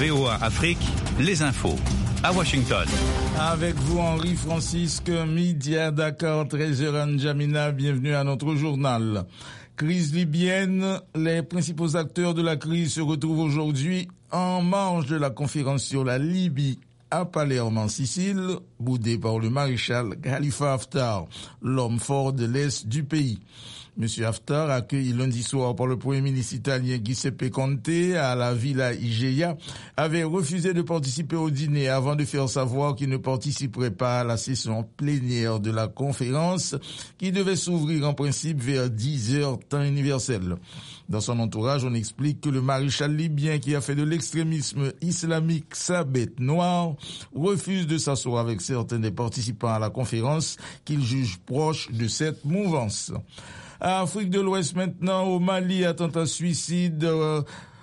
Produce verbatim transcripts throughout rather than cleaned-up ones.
V O A Afrique, les infos. À Washington. Avec vous, Henri-Francisque, midi à Dakar, treize heures N'Djamena, bienvenue à notre journal. Crise libyenne, les principaux acteurs de la crise se retrouvent aujourd'hui en marge de la conférence sur la Libye à Palerme en Sicile, boudée par le maréchal Khalifa Haftar, l'homme fort de l'est du pays. Monsieur Haftar, accueilli lundi soir par le premier ministre italien Giuseppe Conte à la Villa Igeia, avait refusé de participer au dîner avant de faire savoir qu'il ne participerait pas à la session plénière de la conférence qui devait s'ouvrir en principe vers dix heures temps universel. Dans son entourage, on explique que le maréchal libyen qui a fait de l'extrémisme islamique sa bête noire refuse de s'asseoir avec certains des participants à la conférence qu'il juge proches de cette mouvance. À Afrique de l'Ouest maintenant, au Mali, attentat suicide euh,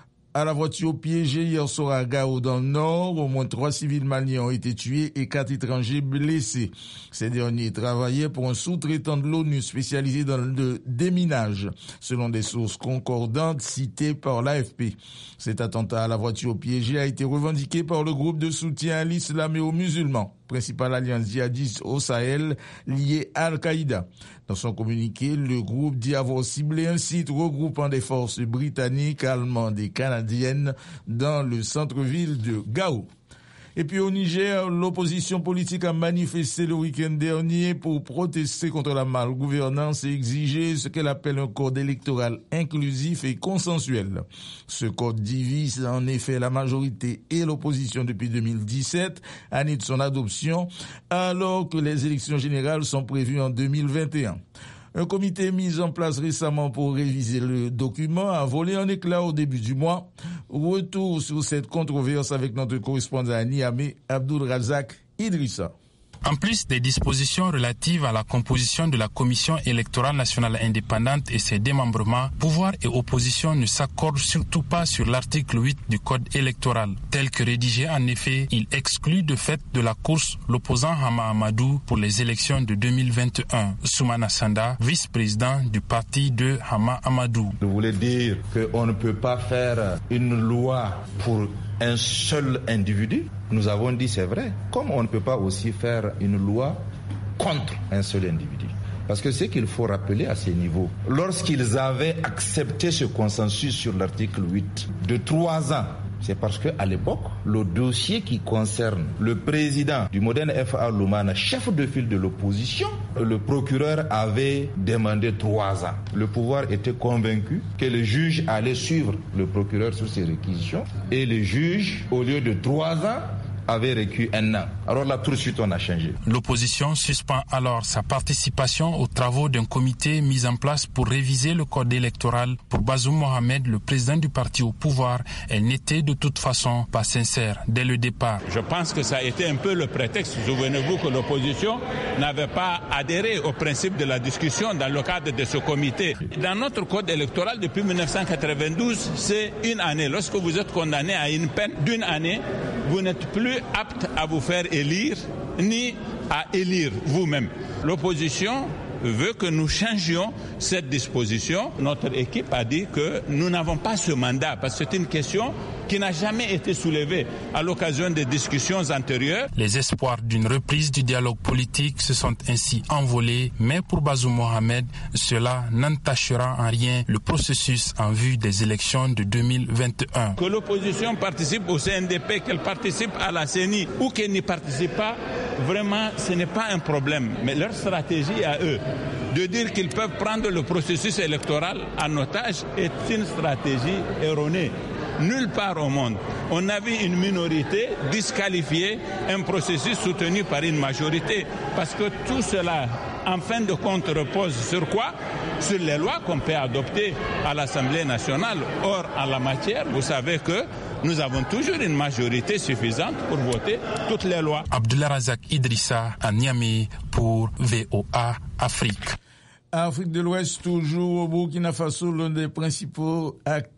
à la voiture piégée hier soir à Gao dans le nord. Au moins trois civils maliens ont été tués et quatre étrangers blessés. Ces derniers travaillaient pour un sous-traitant de l'ONU spécialisé dans le déminage, selon des sources concordantes citées par l'A F P. Cet attentat à la voiture piégée a été revendiqué par le groupe de soutien à l'islam et aux musulmans, principale alliance djihadiste au Sahel liée à Al-Qaïda. Dans son communiqué, le groupe dit avoir ciblé un site regroupant des forces britanniques, allemandes et canadiennes dans le centre-ville de Gao. Et puis au Niger, l'opposition politique a manifesté le week-end dernier pour protester contre la malgouvernance et exiger ce qu'elle appelle un code électoral inclusif et consensuel. Ce code divise en effet la majorité et l'opposition depuis deux mille dix-sept, année de son adoption, alors que les élections générales sont prévues en deux mille vingt et un. Un comité mis en place récemment pour réviser le document a volé en éclats au début du mois. Retour sur cette controverse avec notre correspondant à Niamey, Abdul Razak Idrissa. En plus des dispositions relatives à la composition de la Commission électorale nationale indépendante et ses démembrements, pouvoir et opposition ne s'accordent surtout pas sur l'article huit du Code électoral. Tel que rédigé, en effet, il exclut de fait de la course l'opposant Hama Amadou pour les élections de deux mille vingt et un. Soumana Sanda, vice-président du parti de Hama Amadou. Je voulais dire qu'on ne peut pas faire une loi pour un seul individu. Nous avons dit c'est vrai, comme on ne peut pas aussi faire une loi contre un seul individu. Parce que ce qu'il faut rappeler à ces niveaux, lorsqu'ils avaient accepté ce consensus sur l'article huit de trois ans, c'est parce qu'à l'époque, le dossier qui concerne le président du Modène F A Lumana, chef de file de l'opposition, le procureur avait demandé trois ans. Le pouvoir était convaincu que le juge allait suivre le procureur sur ses réquisitions et le juge, au lieu de trois ans, avait reculé un an. Alors là, tout de suite, on a changé. L'opposition suspend alors sa participation aux travaux d'un comité mis en place pour réviser le code électoral. Pour Bazoum Mohamed, le président du parti au pouvoir, elle n'était de toute façon pas sincère dès le départ. Je pense que ça a été un peu le prétexte. Souvenez-vous que l'opposition n'avait pas adhéré au principe de la discussion dans le cadre de ce comité. Dans notre code électoral, depuis dix-neuf cent quatre-vingt-douze, c'est une année. Lorsque vous êtes condamné à une peine d'une année, vous n'êtes plus apte à vous faire élire ni à élire vous-même. L'opposition veut que nous changions cette disposition. Notre équipe a dit que nous n'avons pas ce mandat parce que c'est une question qui n'a jamais été soulevée à l'occasion des discussions antérieures. Les espoirs d'une reprise du dialogue politique se sont ainsi envolés, mais pour Bazoum Mohamed, cela n'entachera en rien le processus en vue des élections de deux mille vingt et un. Que l'opposition participe au C N D P, qu'elle participe à la C E N I ou qu'elle n'y participe pas, vraiment, ce n'est pas un problème. Mais leur stratégie à eux, de dire qu'ils peuvent prendre le processus électoral en otage, est une stratégie erronée. Nulle part au monde, on a vu une minorité disqualifier un processus soutenu par une majorité. Parce que tout cela, en fin de compte, repose sur quoi? Sur les lois qu'on peut adopter à l'Assemblée nationale. Or, en la matière, vous savez que nous avons toujours une majorité suffisante pour voter toutes les lois. Abdullah Razak Idrissa à Niamey pour V O A Afrique. Afrique de l'Ouest, toujours au Burkina Faso, l'un des principaux acteurs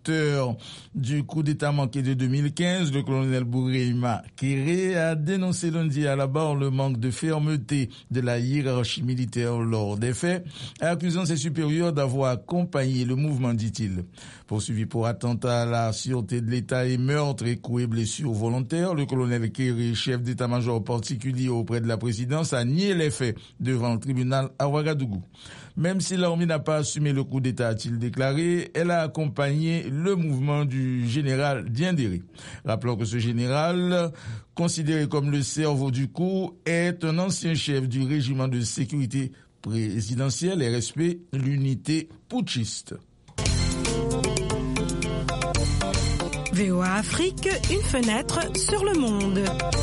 auteur du coup d'État manqué de deux mille quinze, le colonel Bourema Kéré, a dénoncé lundi à la barre le manque de fermeté de la hiérarchie militaire lors des faits, accusant ses supérieurs d'avoir accompagné le mouvement, dit-il. Poursuivi pour attentat à la sûreté de l'État et meurtre et coups et blessures volontaires, le colonel Kéré, chef d'état-major particulier auprès de la présidence, a nié les faits devant le tribunal à Ouagadougou. Même si l'armée n'a pas assumé le coup d'État, a-t-il déclaré, elle a accompagné le mouvement du général Diendéré. Rappelons que ce général, considéré comme le cerveau du coup, est un ancien chef du régiment de sécurité présidentielle, R S P, l'unité putschiste. V O A Afrique, une fenêtre sur le monde.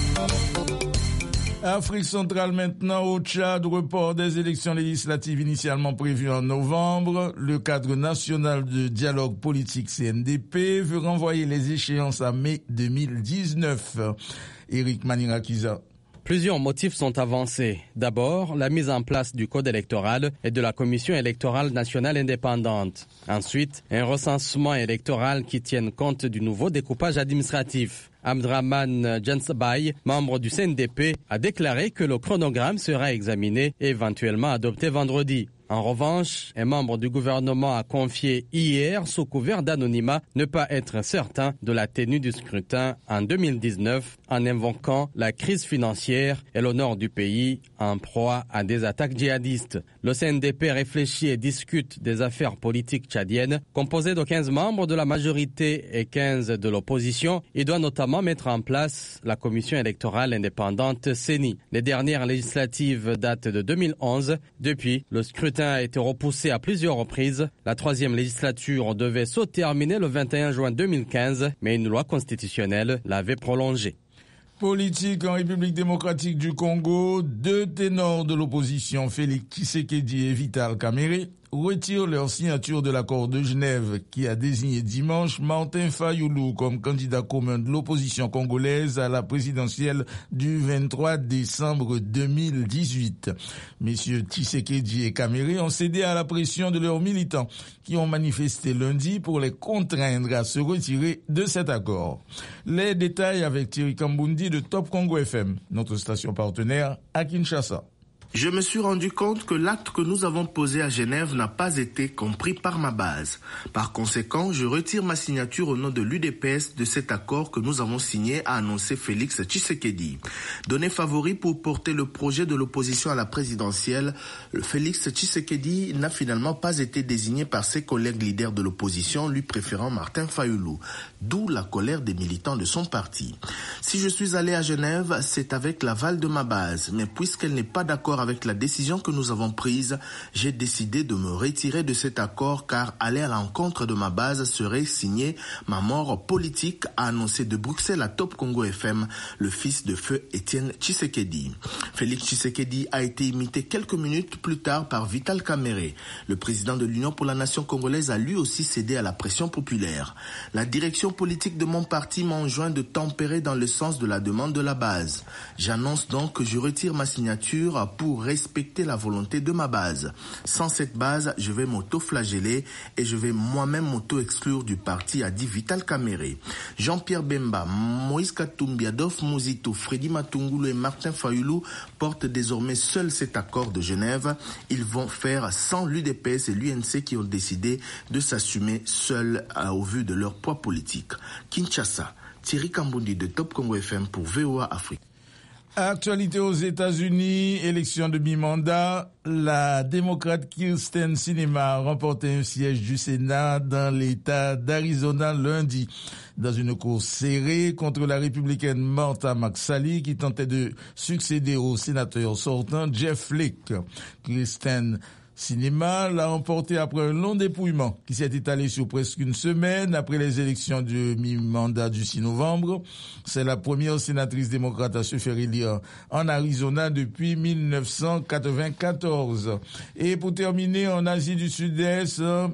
Afrique centrale maintenant, au Tchad, report des élections législatives initialement prévues en novembre. Le cadre national de dialogue politique C N D P veut renvoyer les échéances à mai deux mille dix-neuf. Eric Manirakiza. Plusieurs motifs sont avancés. D'abord, la mise en place du code électoral et de la commission électorale nationale indépendante. Ensuite, un recensement électoral qui tienne compte du nouveau découpage administratif. Abdraman Jansbay, membre du C N D P, a déclaré que le chronogramme sera examiné et éventuellement adopté vendredi. En revanche, un membre du gouvernement a confié hier, sous couvert d'anonymat, ne pas être certain de la tenue du scrutin en deux mille dix-neuf en invoquant la crise financière et le nord du pays en proie à des attaques djihadistes. Le C N D P réfléchit et discute des affaires politiques tchadiennes. Composé de quinze membres de la majorité et quinze de l'opposition, il doit notamment mettre en place la commission électorale indépendante C E N I. Les dernières législatives datent de deux mille onze. Depuis, le scrutin a été repoussé à plusieurs reprises. La troisième législature devait se terminer le vingt et un juin deux mille quinze, mais une loi constitutionnelle l'avait prolongée. Politique en République démocratique du Congo, deux ténors de l'opposition, Félix Tshisekedi et Vital Kamerhe, retirent leur signature de l'accord de Genève qui a désigné dimanche Martin Fayulu comme candidat commun de l'opposition congolaise à la présidentielle du vingt-trois décembre deux mille dix-huit. Messieurs Tshisekedi et Kamerhe ont cédé à la pression de leurs militants qui ont manifesté lundi pour les contraindre à se retirer de cet accord. Les détails avec Thierry Kambundi de Top Congo F M, notre station partenaire à Kinshasa. Je me suis rendu compte que l'acte que nous avons posé à Genève n'a pas été compris par ma base. Par conséquent, je retire ma signature au nom de l'U D P S de cet accord que nous avons signé, a annoncé Félix Tshisekedi. Donné favori pour porter le projet de l'opposition à la présidentielle, Félix Tshisekedi n'a finalement pas été désigné par ses collègues leaders de l'opposition, lui préférant Martin Fayulu. D'où la colère des militants de son parti. Si je suis allé à Genève, c'est avec l'aval de ma base, mais puisqu'elle n'est pas d'accord avec la décision que nous avons prise, j'ai décidé de me retirer de cet accord car aller à l'encontre de ma base serait signer ma mort politique, a annoncé de Bruxelles à Top Congo F M le fils de feu Étienne Tshisekedi. Félix Tshisekedi a été imité quelques minutes plus tard par Vital Kamerhe. Le président de l'Union pour la nation congolaise a lui aussi cédé à la pression populaire. La direction politique de mon parti m'a enjoint de tempérer dans le sens de la demande de la base. J'annonce donc que je retire ma signature pour Pour respecter la volonté de ma base. Sans cette base, je vais m'auto-flageller et je vais moi-même m'auto-exclure du parti, a dit Vital Kamerhe. Jean-Pierre Bemba, Moïse Katumbi, Adolphe Muzito, Freddy Matungulu et Martin Fayulu portent désormais seuls cet accord de Genève. Ils vont faire sans l'U D P S et l'U N C qui ont décidé de s'assumer seuls au vu de leur poids politique. Kinshasa, Thierry Kambundi de Top Congo F M pour V O A Afrique. Actualité aux États-Unis, élection de mi-mandat, la démocrate Kyrsten Sinema a remporté un siège du Sénat dans l'État d'Arizona lundi, dans une course serrée contre la républicaine Martha McSally qui tentait de succéder au sénateur sortant Jeff Flake. Kyrsten Sinema l'a emporté après un long dépouillement qui s'est étalé sur presque une semaine après les élections de mi-mandat du six novembre. C'est la première sénatrice démocrate à se faire élire en Arizona depuis mille neuf cent quatre-vingt-quatorze. Et pour terminer, en Asie du Sud-Est,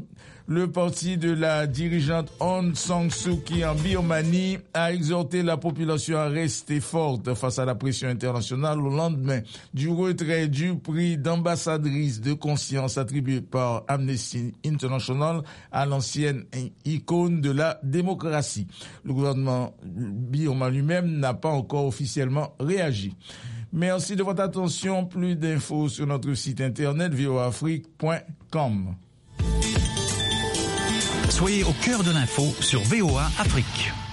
Le parti de la dirigeante Aung San Suu Kyi en Birmanie a exhorté la population à rester forte face à la pression internationale au lendemain du retrait du prix d'ambassadrice de conscience attribué par Amnesty International à l'ancienne icône de la démocratie. Le gouvernement birman lui-même n'a pas encore officiellement réagi. Merci de votre attention. Plus d'infos sur notre site internet v o a afrique point com. Soyez au cœur de l'info sur V O A Afrique.